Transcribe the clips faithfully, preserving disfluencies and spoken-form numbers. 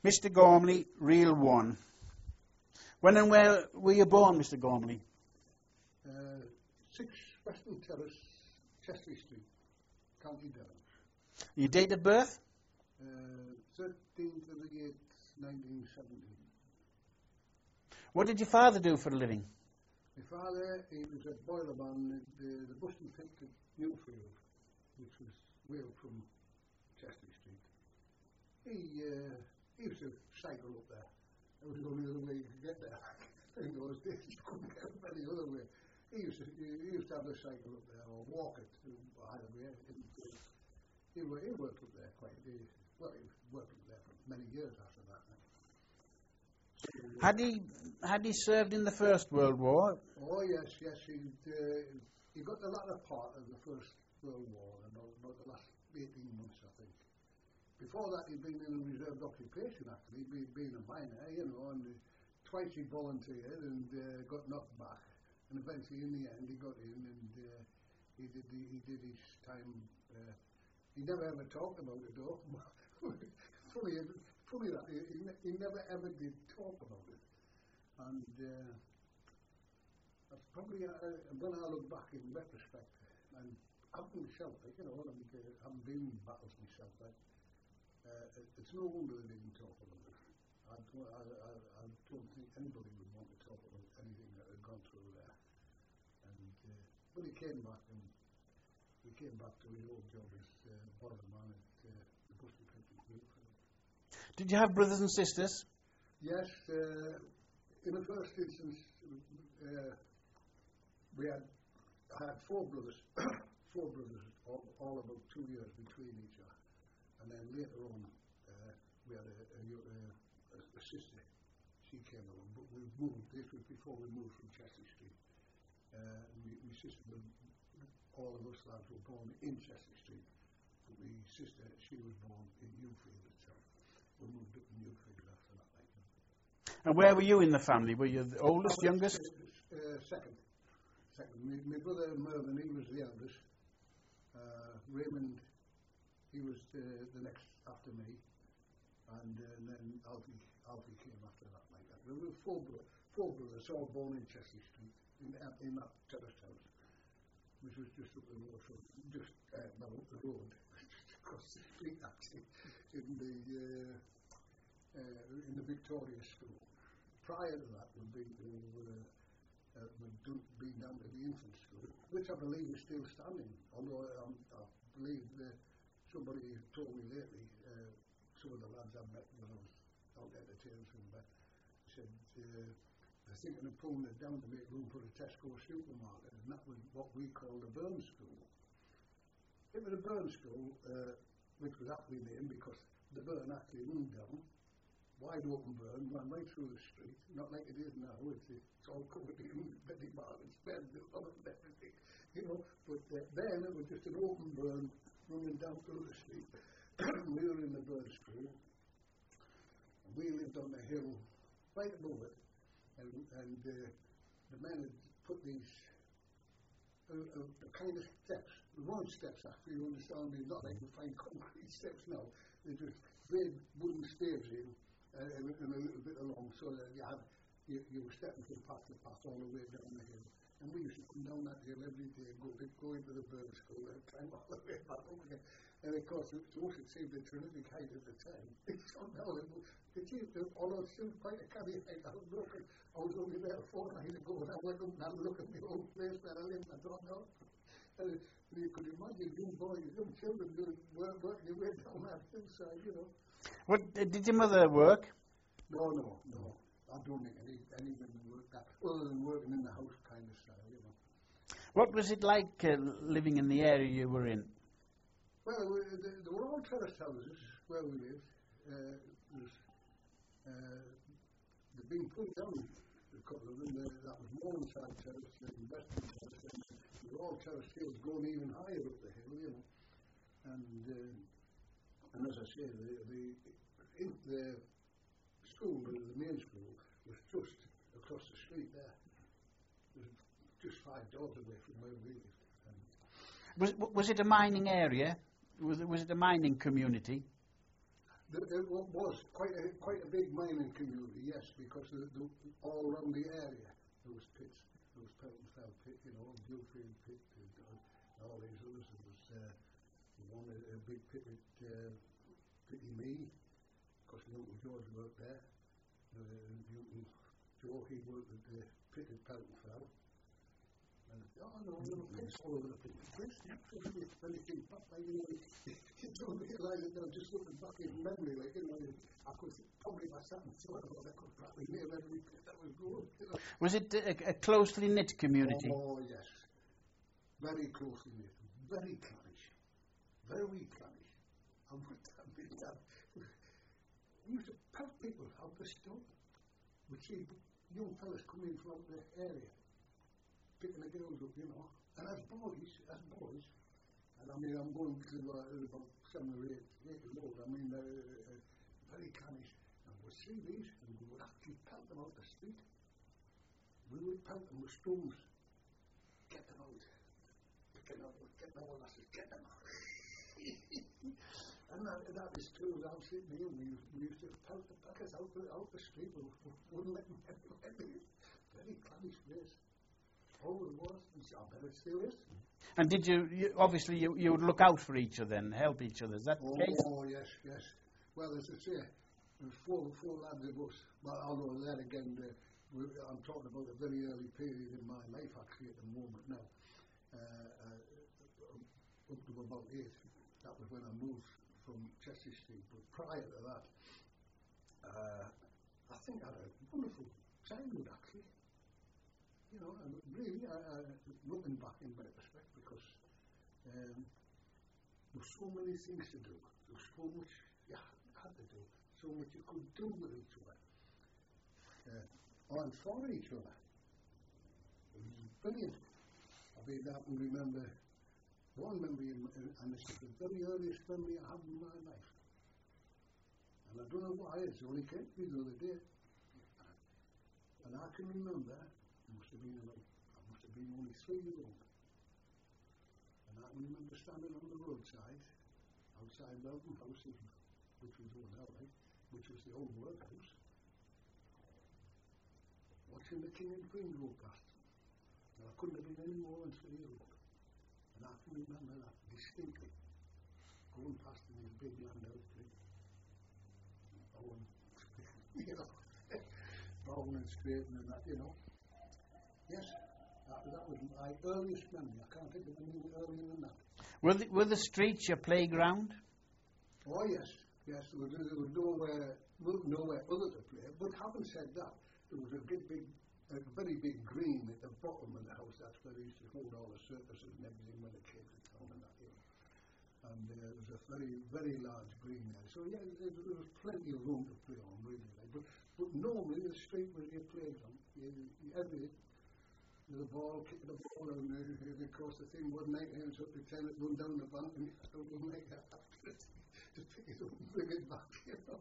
Mister Gormley, real one. When and where were you born, Mister Gormley? Uh, six Western Terrace, Chesley Street, County Durham. Your date of birth? Uh, thirteenth of the eighth, nineteen seventy. What did your father do for a living? My father, he was a boilerman at the, the Buston Pit at Newfield, which was way up from Chesley Street. He, uh, he used to cycle up there. That was the only other way you could get there. In those days, you couldn't get up any other way. He used to, he used to have a cycle up there, or walk it, either way. And, uh, he, he worked up there quite, he, well, he worked up there for many years after that. So, uh, Had he had he served in the First World War? oh, yes, yes. He, uh, he got the latter part of the First World War, about, about the last eighteen months, I think. Before that, he'd been in a reserved occupation, actually, be, being a miner, you know, and uh, twice he volunteered and uh, got knocked back. And eventually, in the end, he got in and uh, he did the, he did his time. Uh, he never ever talked about it, though. funny, funny that he, he never ever did talk about it. And uh, that's probably uh, when I look back in retrospect, and I've been myself, like, you know, and uh, I haven't been in battles myself, like. Uh, it's no wonder they didn't talk about it. I don't, I, I, I don't think anybody would want to talk about anything that had gone through there. And uh, but he came back, and he came back to his old job as uh, boilerman at uh, the Buston Pit in Newfield. Did you have brothers and sisters? Yes, uh, in the first instance, uh, we had I had four brothers, four brothers, all, all about two years between each other. And then later on, uh, we had a, a, a, a sister. She came along, but we moved. This was before we moved from Chesley Street. Uh, my, my sister, was, all of us lads were born in Chesley Street. But my sister, she was born in Newfield itself. We moved up to Newfield after that. Like, And where were you in the family? Were you the oldest, was, youngest? Uh, second. Second. My, my brother Mervyn, he was the eldest. Uh, Raymond, he was uh, the next after me, and, uh, and then Alfie, Alfie came after that, like that. There were four, bro- four brothers, all born in Chesley Street, in, uh, in that terrace house, which was just up the road from, just uh, well, up the road, just across the street actually, in the uh, uh, in the Victoria School. Prior to that would be to, uh, uh, would do, be down to the infant school, which I believe is still standing, although um, I believe the somebody told me lately, uh, some of the lads I met when I was out entertaining from them, said uh, they're thinking of pulling it down to make room for the Tesco supermarket, and that was what we call the Burn School. It was a Burn School, uh, which was aptly named because the burn actually moved down, wide open burn, ran right through the street, not like it is now, it's, it's all covered in Betty Martin's bed and everything, you know, but uh, then it was just an open burn running down through the street. We were in the Burn School, and we lived on the hill right above it, and, and uh, the men had put these uh, uh, kind of steps, the wrong steps actually, you understand me, not like you find concrete steps now, they're just big wooden staves in, uh, and, and a little bit along, so that you had, you, you were stepping from path to path all the way down the hill. And we used to come down that hill every day, go to, go into the Burn School and climb all the way back up again. And of course, to us it seemed a terrific height at the time. It's not now, it seemed, although it's still quite a canny height. I was looking, I was only there a fortnight ago, and I went up and had a look at the old place where I lived, I don't know. And you could imagine young boys, young children doing work, working their way down that hillside, you know. What, did your mother work? No, no, no. I don't think any, any women work that, other than working in the house kind of style, you know. What was it like uh, living in the area you were in? Well, uh, there were all terraced houses where we lived. Uh, was, uh, they've been pulled down, a couple of them. Uh, that was Morningside Terrace and Western Terrace. And they were all terraced hills going even higher up the hill, you know. And uh, and as I say, the the, in the school, the, the main school, was just across the street there. It was just five doors away from where we lived. And was was it a mining area? Was it, was it a mining community? There, there wa- was quite a quite a big mining community, yes, because the, the, all around the area there was pits. There was Pelton Fell pit, you know, Dewfield pit, and uh, all these others. There was uh, one a, a big pit at uh, Pitty Me, because Newton George worked there. Uh, Newton Joe, he worked at the pit at Pelton Fell. And oh no, little pits all over the place. Pits, absolutely. When you think back, like, you know, you don't realise it now, just looking back in memory, like, you know, I could probably by sat and thought about it, I could probably name every pit that was good, you know. Was it a, a closely knit community? Oh, yes. Very closely knit. Very clannish. Very clannish. I would admit that. We used to pelt people out the store. We'd see young fellas coming from the area, picking the girls up, you know. And as boys, as boys, and I mean, I'm going to uh, about seven or eight, eight years old, I mean, uh, uh, very clannish. And we'd see these, and we would actually pelt them out the street. We would pelt them with stones. Get them out. Pick them out. Get them out. I said, get them out. And that, that is true. I'm sitting here. We, we used to pelt the packers out the, out the street. We wouldn't let them anywhere. Very clannish place. Oh, it was. I bet it still is. And did you, you obviously you, you would look out for each other and help each other, is that oh, the case? Oh, yes, yes. Well, as I say, there was four, four lads of us. Well, although that again, uh, we, I'm talking about a very early period in my life, actually, at the moment now. Uh, uh, up to about eight. That was when I moved from Chester Street. But prior to that, uh, I think I had a wonderful childhood, actually. You know, and really, I, I, looking back in retrospect, because um, there were so many things to do. There was so much you had to do, so much you could do with each other, uh, and for each other. It was brilliant. I mean, I can remember one memory, in, in, and it's the very earliest memory I have in my life. And I don't know why, it's only came to me the other day. And I can remember, I must have been about, I must have been only three years old. And I can remember standing on the roadside, outside Melton House, which was old now, right? Which was the old workhouse, watching the King and Queen go past. Now, I couldn't have been any more than three years old. And I can remember that distinctly, going past in his big landau tree. Oh, you know, bowing and scraping and that, you know. Yes, that, that was my earliest memory. I can't think of anything earlier than that. Were the, were the streets your playground? Oh, yes, yes. There was, there was nowhere, nowhere other to play. But having said that, there was a big, big, a very big green at the bottom of the house. That's where they used to hold all the circuses and everything when they came to town and that, you know. And uh, there was a very, very large green there. So, yeah, there, there was plenty of room to play on, really. Like. But, but normally the street was your playground. You, you, everything. The ball, kicking the ball, and uh, of course the thing wasn't like hands up to ten, it run down the bank, and it wasn't like that after it. To pick it up and bring it back, you know.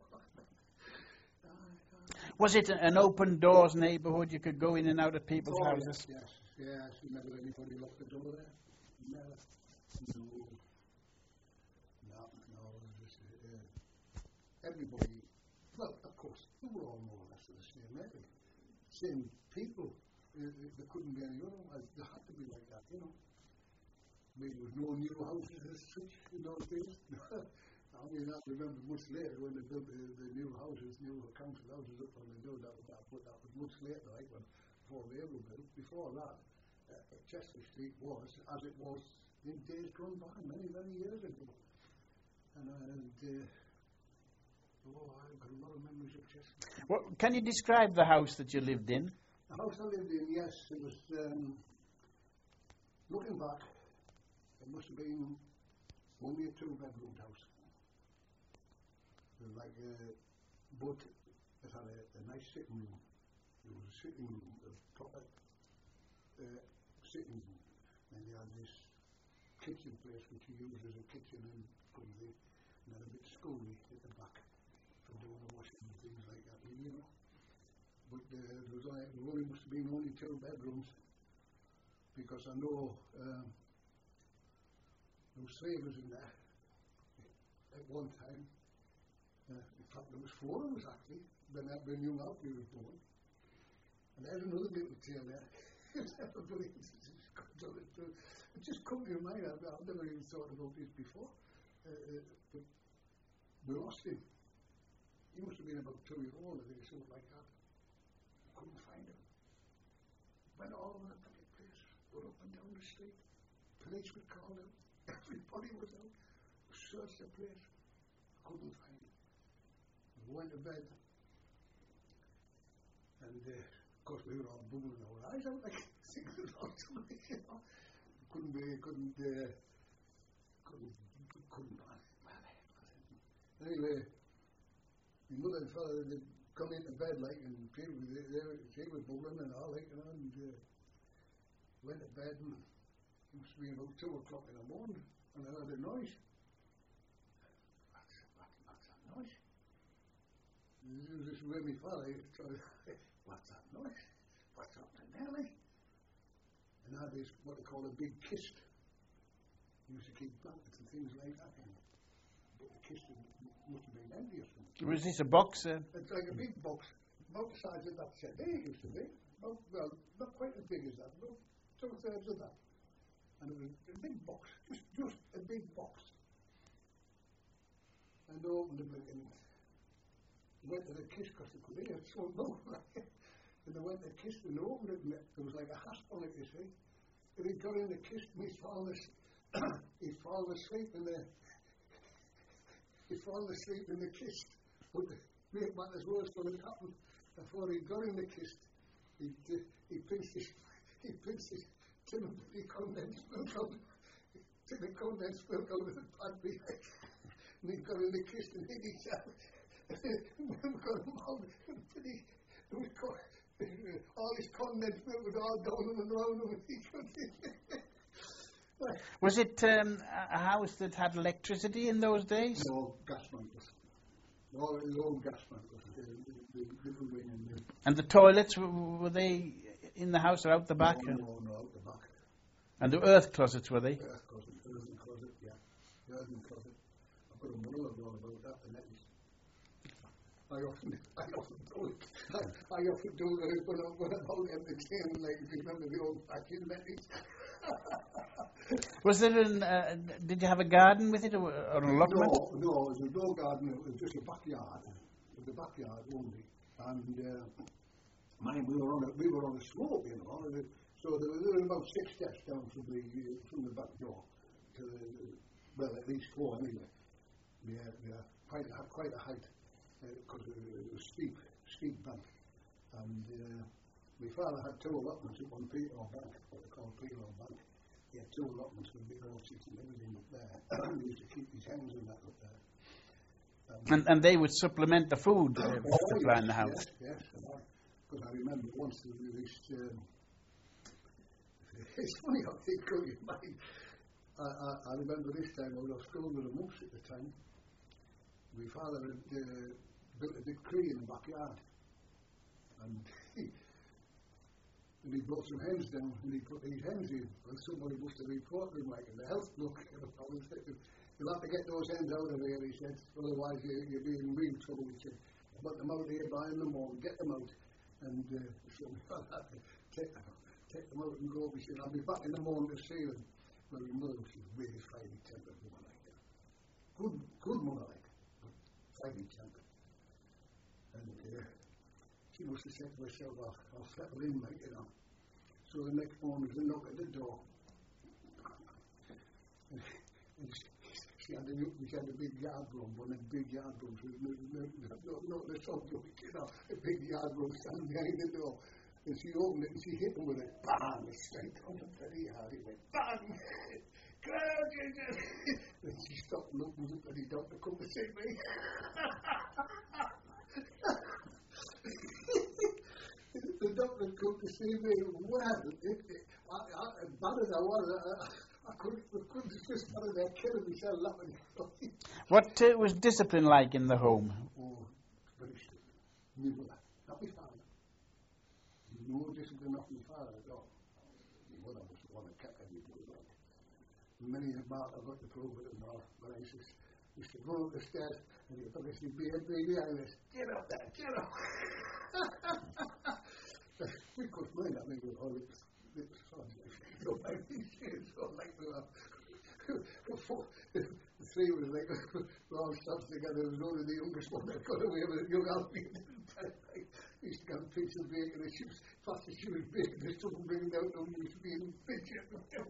Was it an open doors neighbourhood? You could go in and out of people's oh, houses? Yes, yes, yes. You never let anybody lock the door there. Never. No. No, no. Just, uh, everybody, well, of course, they were all more or less the same, maybe. Same people. Uh, there couldn't be any other. There had to be like that, you know. I mean, there was no new houses as such in those days. I mean, I remember much later when they built the, the new houses, new council houses up on the hill. That, that, but that was much later, like when before they were built. Before that, uh, Chester Street was as it was in days gone by, many, many years ago. And, and uh, oh, I've got a lot of memories of Chester. Well, can you describe the house that you lived in? The house I lived in, yes, it was. Um, looking back, it must have been only a two-bedroom house. Like, uh, but it had a, a nice sitting room. There was a sitting room, a proper uh, sitting room, and they had this kitchen place which you use as a kitchen and something, and then a bit scullery at the back for doing the washing and things like that, you know. But uh, there was only, there only must have been only two bedrooms, because I know um, there was three of us in there at one time. Uh, was four of us actually, when, when young Alfie was born. And there's another little tale there. Everybody comes on it too. It just come to your mind. I've, I've never even thought about this before. Uh, uh, but we lost him. He must have been about two years old, I think, something like that. Couldn't find him. Went all over the bloody place. Went up and down the street. Police were called out. Everybody was out. Searched the place. Couldn't find him. We went to bed. And uh, of course we were all bubbling our eyes out like things was all somebody, you know. Couldn't be, couldn't, uh, couldn't, couldn't plan it. Anyway, my mother and father had come into bed like, and she was, they, they, she was bubbling and all like, you know, and uh, went to bed, and it must have been about two o'clock in the morning, and I heard a noise. What's, what, what's that noise? This was just where my father used to try, what's that noise? What's happening there, like? And I had this, what they call a big kist. We used to keep blankets and things like that in. But the kist must have been empty or something. Was this a box? Uh? It's like a big box, about the size of that set. There it used to be. About, well, not quite as big as that, but two thirds of that. And it was a big box, just just a big box. And they opened the blanket and went to the kiss because they could hear it so low. And they went to the kiss and they opened it, and there was like a hasp on it, you see. And he got in the kiss and he'd fallen asleep, he'd fallen asleep in the he'd fallen asleep in the kiss. But to make matters worse, when it happened, before he got in the kiss, he he pinched his he pinched his tin of the condensed milk out, tin of condensed milk out of the pad behind. And he got in the kiss and hit himself. We got him out, and he, it was co- all his condensed milk was all down and around him, and he couldn't. Was it um, a house that had electricity in those days? No, gas mantles. No, it was all gas mantles. The, the, the little wing and the... And the toilets, were, were they in the house or out the back? No, no, no, out the back. And the earth closets, were they? Earth closet, earthen closet, yeah. The earthen closet. I've got a monologue all about that, and that is... I often, I often do it. I, I often do it when I'm, when I'm out entertaining, like, if you remember the old fashioned methods. Was there an, uh, did you have a garden with it, or, or an allotment? No, no, it was no garden, it was just a backyard. It was a backyard only. And, uh, mine, we were on a, we were on a slope, you know, so there was, there was about six steps down from the, uh, from the back door to the, well, at least four anyway. Yeah, yeah, quite a, quite a height. Because uh, it was steep, steep bank. And uh, my father had two allotments at one Peterloo Bank, what they call Peterloo Bank. He had two allotments with big orchards and everything up there. He used to keep his hens and that up there. Um, and, and they would supplement the food uh, oh, supply yes, in the house? Yes, yes. Because I, I remember once there was this, um, it's funny how things go in your mind. I, I, I remember this time I was at school with the monks at the time. My father had uh, built a big tree in the backyard, and he, and he brought some hens down, and he put these hens in, and somebody must have reported them, like in the health book. You'll have to get those hens out of here, he said, otherwise you, you'll be in real trouble. He said, put them out here by in the morning, get them out. And uh, so we had to take them, take them out and go. He said, I'll be back in the morning to see them. Well, your mother was a really fiery tempered woman like that. Good, good mother like that, but fiery tempered. And uh, she must have said to herself, I'll, I'll settle in, like, you know. So the next morning was a knock at the door. And, and she, she, had a, she had a big yard room, one of the big yard rooms, with no, no, no, no, the top door, you know, a big yard room standing behind the door. And she opened it and she hit him with it. Bang! Straight on the bloody yard. It went bang! God, Jesus! And she stopped and opened the bloody doctor come to see me. The doctor come to see me. Well, it, it, I, I, as bad as I was, I, I couldn't, I couldn't just stand there killing myself laughing. What uh, was discipline like in the home? Oh, very strict. My mother, not my father. No discipline of my father at all. My mother was the one that kept everybody right. Many a mark I got to prove it and all, but I used to, used to run up the stairs. And you probably see B and B behind us. Get up there, get up. We couldn't mind that. I mean, we were all lips, lips, you know, like these kids, all like we were. The three was like, we all stopped together. It was only the youngest one that got away with it. Young Alfie didn't. He used to get a piece of bacon, and she was, fast as she was baking, they took and bring it down to him. He used to be in fidget.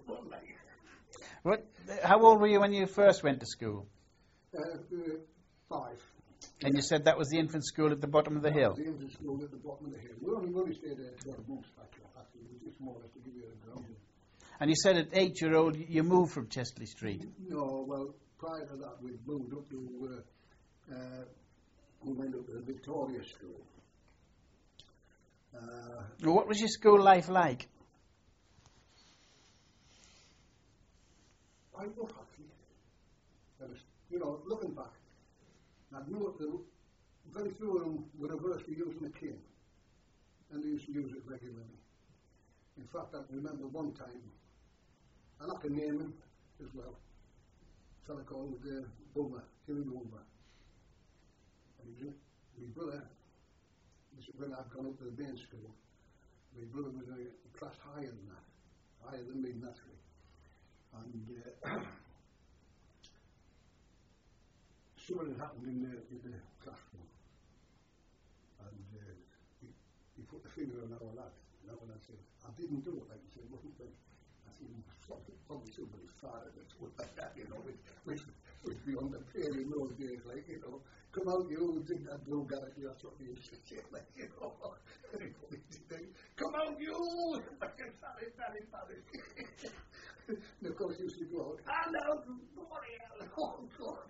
What? How old were you when you first went to school? Uh, uh, five. And you said that was the infant school at the bottom of the that hill? Was the infant school at the bottom of the hill. We only, we only stayed there twelve months back there, actually. It was just more or less to give you a ground. And you said at eight-year-old you moved from Chesley Street? No, well, prior to that we moved up to, uh, uh, we went up to the Victoria School. Uh, well, what was your school life like? I was happy. I was, you know, looking back, I knew it, the, very few of them were averse to using a cane, and they used to use it regularly. In fact, I remember one time, and I can name him as well, a fellow called uh, Boomer, Jimmy Boomer. And he was my brother, this is when I'd gone up to the main school, my brother was a class higher than that, higher than me naturally. And uh, something had happened in the, in the classroom, and uh, he, he put the finger on our lad, and our lad said, I didn't do it, like he said, wasn't it? I said, probably, probably somebody's father that's what like that, you know, which, which was beyond the pale in those days, like, you know, come out you, drink that blue galaxy, that's what they used to say, like, you know, everybody did that, come out you, fucking sorry, sorry, sorry. And of course, he used to go out, hand out, bloody hell, oh God.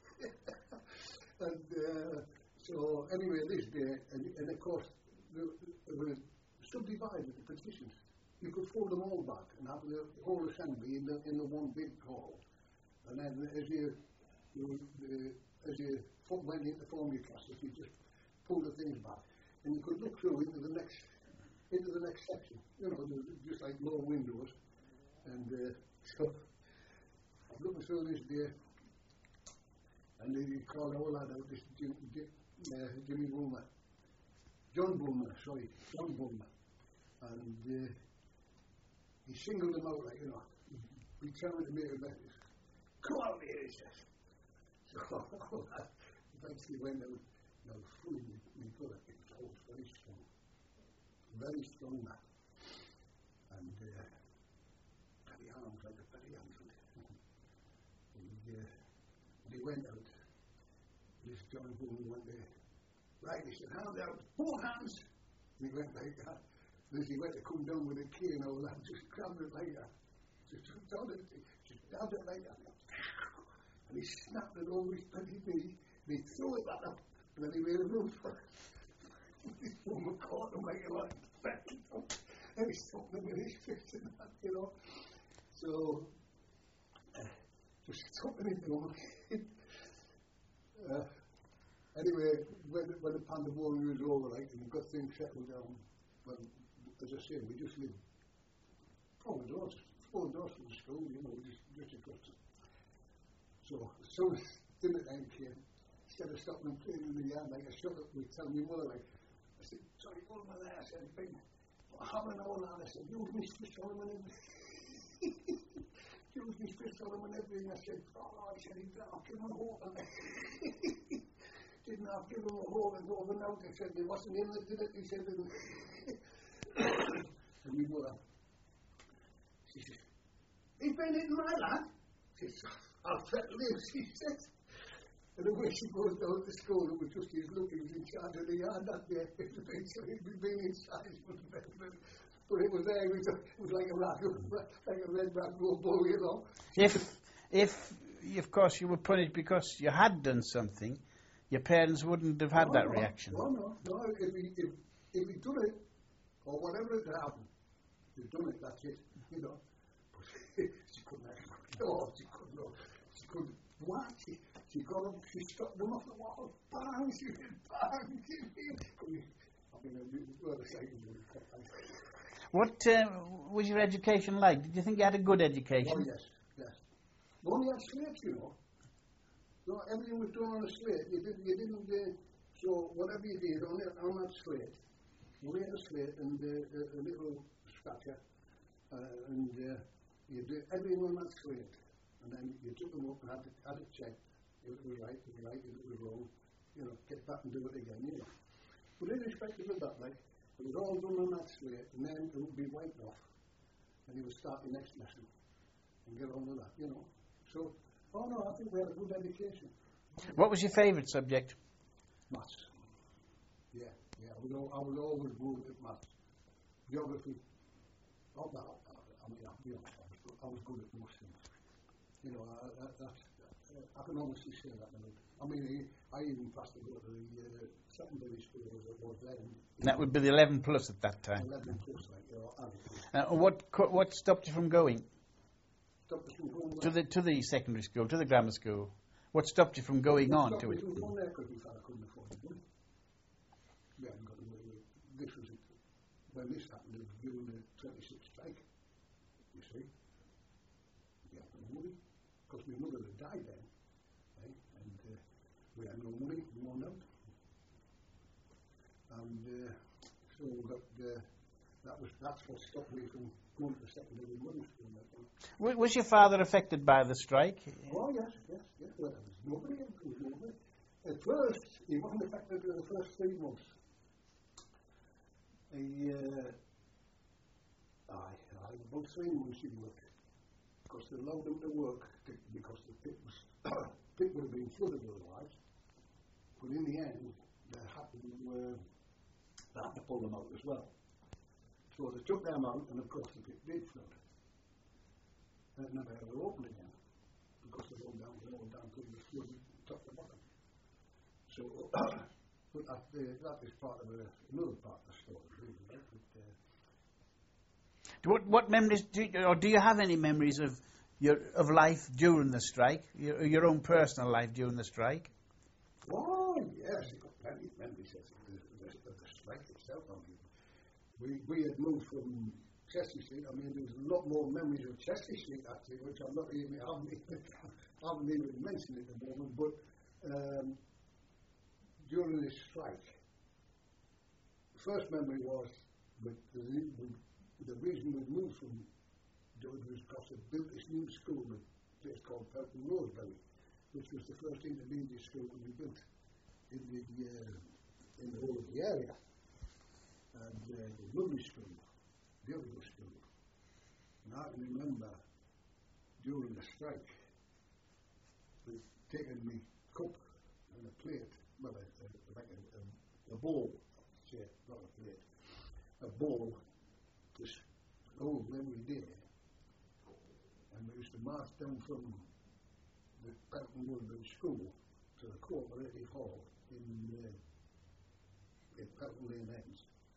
And uh, so, anyway, this day, and, and of course, they were subdivided the petitions. You could fold them all back and have the whole assembly in the in the one big hall. And then as you, you uh, as you went into form your classes, you just pull the things back, and you could look through into the next into the next section. You know, just like low windows. And uh, so I'm looking through this day, and they called our lad out, this Jim, Jim, uh, Jimmy Boomer, John Boomer, sorry, John Boomer, and uh, he singled them out, like, you know, determined to make a message. Come out here, he says. So our lad eventually went out, now fully, my brother, it was always very strong, very strong man, and uh, very arms, like a very infant. And uh, he went out. This John Boomer went there. Right, he said, hand out, both hands. And he went like that. And as he went to come down with a key and all that, just grabbed it like that. Just grabbed it, just grabbed it like that. And he snapped it over his bloody knee. And he threw it back up. And then he made a run for it. This woman caught him like a lot. And he stopped him with his fist and that, you know. So, uh, just stopping him, you know. Uh, anyway, when, when the pandemonium was over, like, and we got things settled down, well, as I say, we just lived four doors, four doors from the school, you know, just, just across it. So, as soon as dinner time came, instead of stopping and playing in the yard, like, I shut up, we tell my mother, like, I said, sorry, what am I there? I said, big, having all that, I said, use me fish on him and everything. Use me fish on him and everything. I said, oh, I said, he didn't have to give him a hole. Didn't have to give him a hole and over and out. He said, he wasn't in it, did it? He said, and my mother, she said, he's been in my lad. She said, I'll settle him, she said. And the way she goes down to school, it was just his look, he was in charge of the yard that day. So he'd been inside, but, but it was there, it was, it was like a rag, like a red rag bull, you know. If, if, of course, you were punished because you had done something, your parents wouldn't have had no, that no, reaction. No, no, no. If he, if, if he'd done it, or whatever had happened, he'd done it, that's it, you know. But she couldn't actually, no, she couldn't, no. She couldn't, what? She, she got up, she struck them off the wall, bang, she did, bang, she did. I mean, well, the second What uh, was your education like? Did you think you had a good education? Oh, yes, yes. We only had slates, you know. No, everything was done on a slate. You didn't, you didn't, uh, so whatever you did on, it, on that slate, you made a slate and uh, a, a little scratcher, uh, and uh, you did everything on that slate, and then you took them up and had it, had it checked. If it was right, if it was right, if it was wrong, you know, get back and do it again, you know. But irrespective of that, like, it was all done on that slate, and then it would be wiped off, and you would start the next lesson and get on with that, you know. So, oh no, I think we had a good education. What was your favourite subject? Maths. Yeah, yeah, I was, al- I was always good at maths. Geography. Oh, no, I, I mean, I'll be honest, I was, I was good at most things. You know, I, I, that's, uh, I can honestly say that. I mean, I, I even passed to go to the uh, secondary school as it was then. That would be the eleven plus at that time. eleven plus, like, you know, Uh, what co- what stopped you from going stopped us from going to the to the secondary school, to the grammar school? What stopped you from going on to it? Stopped us from going there because we felt I couldn't afford the money. We hadn't got the money. This was, when this happened, it was during the twenty-six strike, you see. We had no money, because my mother had died then, right? And uh, we had no money, no note. And uh, so we got, uh, that was, that's what stopped me from going to secondary modern school. Like that. W- Was your father affected by the strike? Oh, yes, yes, yes. Well, there was nobody, there was nobody. At first, he wasn't affected for the first three months. He, uh, aye, aye, about three months he worked. Because they allowed him to work, to, because the pit was, pit would have been flooded otherwise. But in the end, they had to, uh, they had to pull them out as well. So they took them out, and of course the pit did flood. And it never ever opened again, because they rolled down, they rolled down to the flood, top to bottom. So, but that, uh, that is part of a, another part of the story, really. Right? But, uh, What what memories do you, or do you have any memories of your of life during the strike? Your, your own personal life during the strike? oh, yes, I've got plenty of memories of the, the, of the strike itself. I mean, we, we had moved from Chelsea Street. I mean, there's a lot more memories of Chelsea Street, actually, which I'm not even, I haven't even, I haven't even mentioned at the moment, but um, during this strike, the first memory was that the, the, the reason we moved from George was because they built this new school at a place called Pelton Roseberry, which was the first intermediate school to be built in the uh, in the whole of the area. And uh, the lovely school, beautiful school. And I can remember during the strike, they'd taken me cup and a plate, well, a, a, like a, a, a bowl, say, not a plate, a bowl, this old memory day. And we used to march down from the Pelton Woodbury School to the Cooperative Hall in, uh, in Pelton Lane Ends,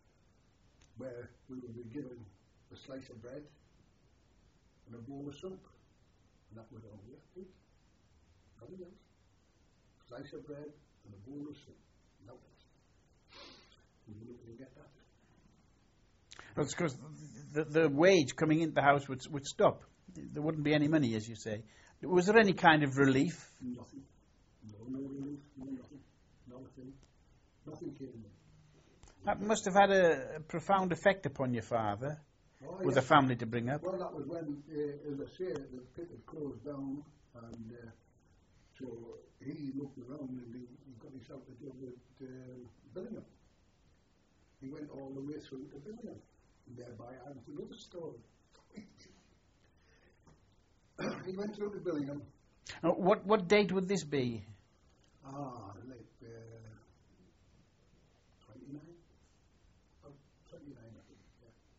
where we would be given a slice of bread and a bowl of soup. And that was all we had to eat. Nothing else. Slice of bread and a bowl of soup. Nothing else. We wouldn't really get that. Well, it's because the, the wage coming into the house would would stop. There wouldn't be any money, as you say. Was there any kind of relief? Nothing. No, no relief, no nothing. Nothing. Nothing came in. That must have had a, a profound effect upon your father, Oh, with yes. a family to bring up. Well, that was when, uh, as I say, the pit had closed down, and uh, so he looked around and he, he got himself a job at uh, Billingham. He went all the way through to Billingham, and thereby I have another story. He went through to Billingham. Uh, what what date would this be? Ah, like uh, twenty-nine? Oh, twenty-nine, I think,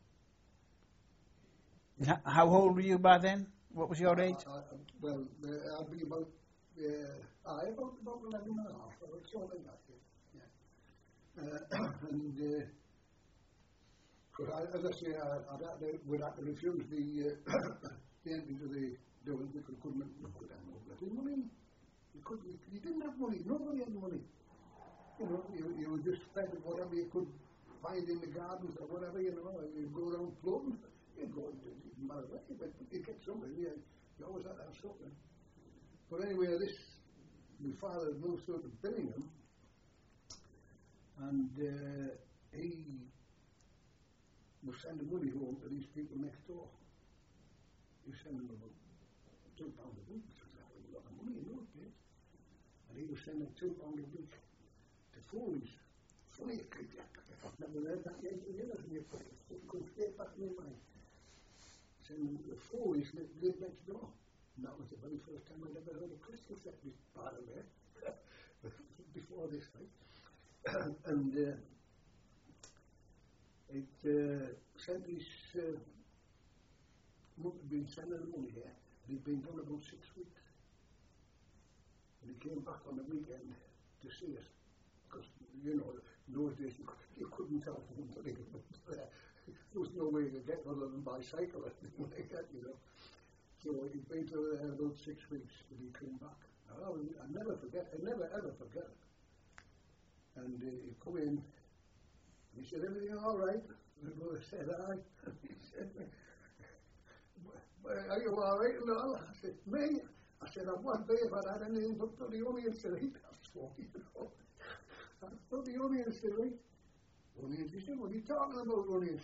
yeah. H- How old were you by then? What was your Uh, age? uh, uh, well, uh, I'd be about, uh, I about, about eleven and a half, or something like that, yeah. Uh, and, uh, cause I, as I say, I, I'd had to, we'd had to refuse the, uh, the entry to the doing because we couldn't, we couldn't have no bloody money. You couldn't, you didn't have money, nobody had money. You know, you, you would just spend whatever you could find in the gardens or whatever, you know, and you go around floating. You go, it didn't matter what, but you get something, you, you always had to have something. But anyway, this my father moved through to Billingham, and uh, he was sending money home to these people next door. He was sending them about two pounds a week, which was a hell of a lot of money in those days. And he was sending two pounds a week to Foley's. Funny, I've never heard that yet in years, and it comes straight back in my mind. Sending the Foley's lived, lived next door. And that was the very first time I'd ever heard a crystal set this part of there. Before this, right? and uh, it uh, said he's uh, been sending the money here, and he'd been gone about six weeks. And he came back on the weekend to see us, because, you know, in those days you, you couldn't tell from the money. There was no way to get other than by cycle or anything like that, you know. So he'd been to uh, about six weeks, and he came back. I, I never forget, I never ever forget it. And uh, he come in, and he said, everything all right? And the brother said, aye. He said, are you all right and all? I said, me? I said, I wouldn't be if I'd had anything but bloody onions to eat. That's what, you know. I'd bloody onions to eat. Onions? He said, what are you talking about, onions?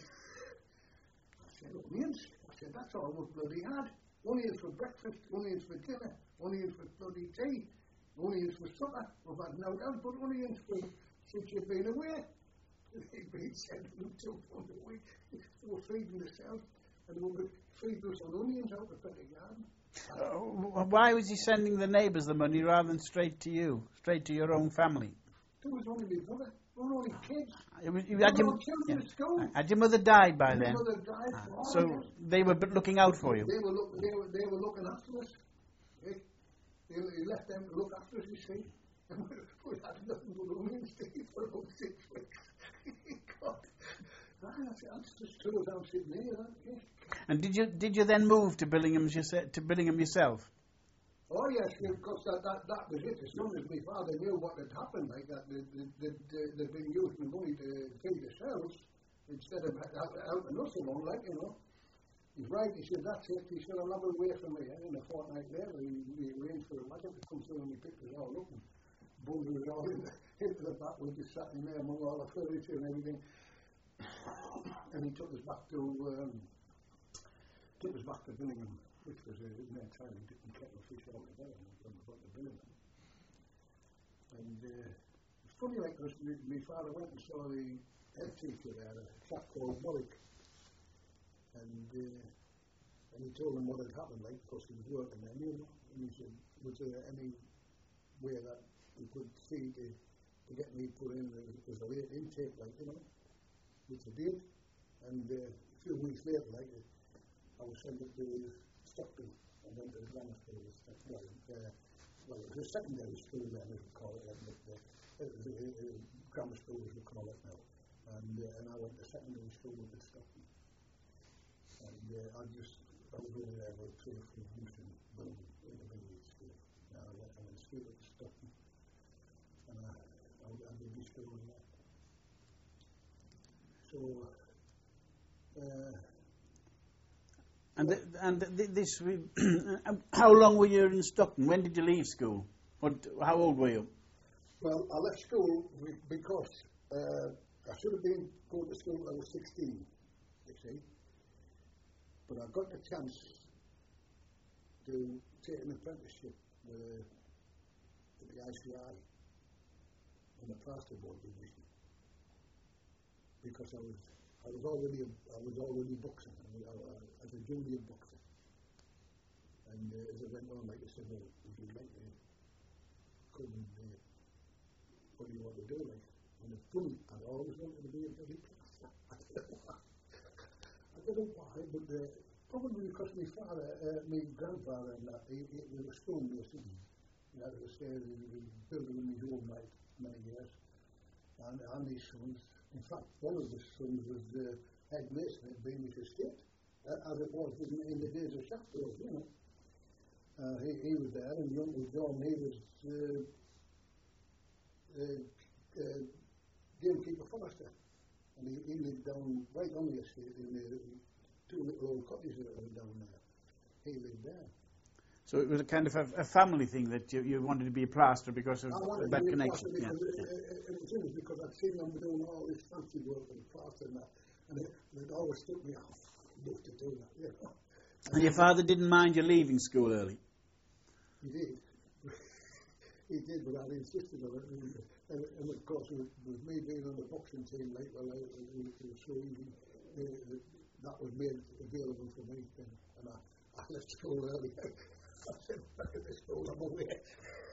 I said, onions? I said, that's all we bloody had. Onions for breakfast, onions for dinner, onions for bloody tea, onions for supper. We've had no doubt but onions for since you've been away. They've been sending them two pounds a week. They were feeding themselves, and they were feeding us on onions out of the garden. Uh, why was he sending the neighbours the money rather than straight to you, straight to your own family? There was only my brother. There were only kids. It was, you had, your, yeah. had your mother died by My then? mother died. Ah, Oh, so yes. they were b- looking out for you? They were, look, they were, they were looking after us. Eh? He, he left them to look after us, you see. And we, we had nothing but onions to eat for about six weeks. God. Ah, that's, that's just true as I'm sitting here. That, yes. And did you did you then move to Billingham, to Billingham yourself? Oh yes, because that, that, that was it. As soon as my father knew what had happened, like that, they, they, they, they'd been using the money to feed themselves instead of helping us along, like, you know. He's right, he said, that's it. He said, I'll have a way from me. And in a fortnight later, he, he arranged for a wagon to come through and he picked us all up and bundled us all in the, into the back. We just sat in there among all the furniture and everything. And he took us back to, um, took us back to Billingham, which was uh, an entirely different kettle of fish altogether from the Billingham. And uh, it's funny, like, because my father went and saw the head teacher there, a chap called Warwick, and uh, and he told him what had happened, like, because he was working there, you know, and he said, was there any way that we could see to, to get me put in as, as a late intake, like, you know, which I did, and uh, a few weeks later, like, I was sent up to Stockton. I went to the grammar school. Well, uh, well, it was a secondary school then, as we call it, but uh, it was a, a, a grammar school as we call it now. And uh, and I went to secondary school up at Stockton. And uh, I just, I was over there about two or three months in Birmingham, in the Birmingham school. And I went, I went straight up to Stockton. And I, I, I did this school there. So, uh, And th- and th- this, how long were you in Stockton? When did you leave school? What, how old were you? well, I left school because uh, I should have been going to school when I was sixteen, you see. But I got the chance to take an apprenticeship with, with the I C I in the plasterboard division because I was I was already a, I was already boxing. I was, I, I, as a junior boxer. And uh, as I went on, like I said, well, would you like to come and uh, what do you want to do? Like, and it's funny, I'd always wanted to be a bloody plaster. I don't know why. I don't know why, but uh, probably because my father, uh, my grandfather, and that, he, he, he was stonemason. Mm-hmm. As I say, he was building in his own right many years, and, and his sons. In fact, one of the sons was the head mason at Beamish Estate, uh, as it was in, in the days of Shaftesbury, you know. Uh, he, he was there, and young John, he was uh, uh, uh, gamekeeper Forrester. And he, he lived down right on the estate in the two little old cottages that were down there. He lived there. So it was a kind of a, a family thing that you, you wanted to be a plasterer because of I wanted that to be a connection. plasterer Yeah. because Yeah. it, it, it was in because I'd seen them doing all this fancy work with the plaster and that, and it, it always took me off. I'd love to do that, you know. And your father didn't mind you leaving school early? He did. He did, but I insisted on it. And, and, and of course, with, with me being on the boxing team later, later it, was, it was so easy. The, the, that was made available for me, and, and I, I left school early. I said, back at the school, I'm away.